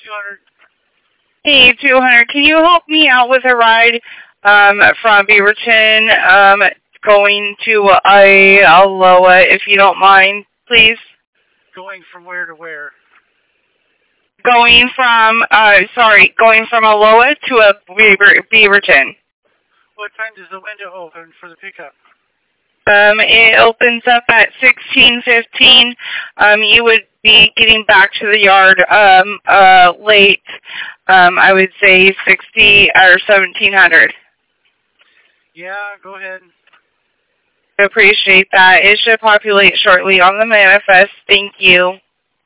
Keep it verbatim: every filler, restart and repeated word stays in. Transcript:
two hundred. Hey, two hundred, can you help me out with a ride um, from Beaverton um, going to Aloha, if you don't mind, please? Going from where to where? Going from, uh, sorry, going from Aloha to a Beaver, Beaverton. What time does the window open for the pickup? Um, it opens up at sixteen fifteen. Um, you would be getting back to the yard um, uh, late. Um, I would say sixty or seventeen hundred. Yeah, go ahead. I appreciate that. It should populate shortly on the manifest. Thank you.